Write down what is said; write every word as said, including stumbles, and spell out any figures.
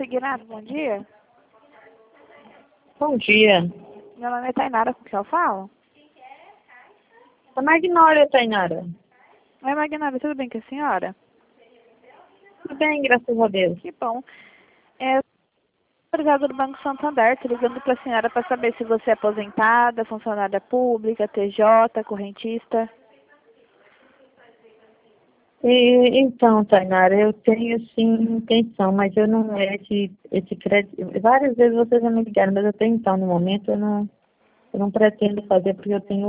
Consignado, bom dia. Bom dia. Meu nome é Tainara, com que eu falo? A Magnólia, Tainara. Oi, Magnólia, tudo bem com a senhora? Tudo bem, graças a Deus. Que bom. É, obrigado do Banco Santander, tô ligando para a senhora para saber se você é aposentada, funcionária pública, T J, correntista. E, então, Tainara, eu tenho sim intenção, mas eu não é esse, esse crédito. Várias vezes vocês já me ligaram, mas até então, no momento, eu não, eu não pretendo fazer porque eu tenho